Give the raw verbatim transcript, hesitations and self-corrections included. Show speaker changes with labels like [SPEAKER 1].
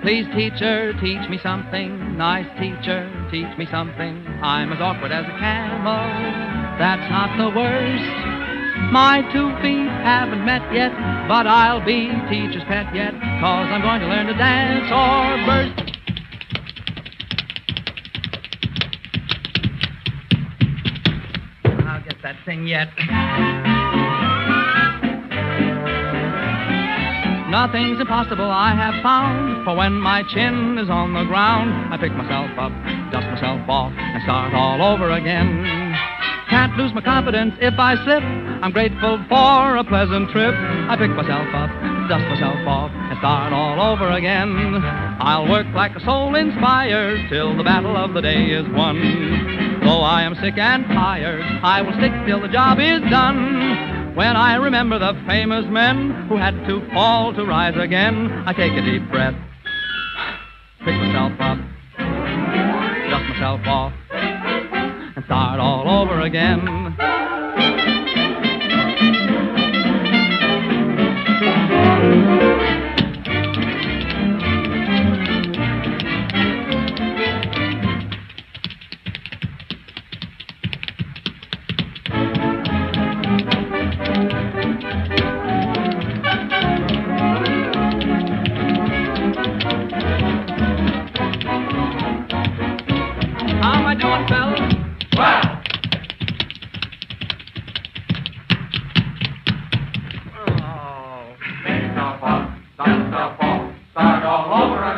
[SPEAKER 1] Please, teacher, teach me something. Nice teacher, teach me something. I'm as awkward as a camel. That's not the worst. My two feet haven't met yet, but I'll be teacher's pet yet, 'cause I'm going to learn to dance or burst. I'll get that thing yet. Nothing's impossible, I have found, for when my chin is on the ground, I pick myself up, dust myself off, and start all over again. Can't lose my confidence if I slip. I'm grateful for a pleasant trip. I pick myself up, dust myself off, and start all over again. I'll work like a soul inspired till the battle of the day is won. Though I am sick and tired, I will stick till the job is done. When I remember the famous men who had to fall to rise again, I take a deep breath, pick myself up, dust myself off, and start all over again. How am I doing, fellas? Well. Oh. Make yourself up, dust yourself off, start all over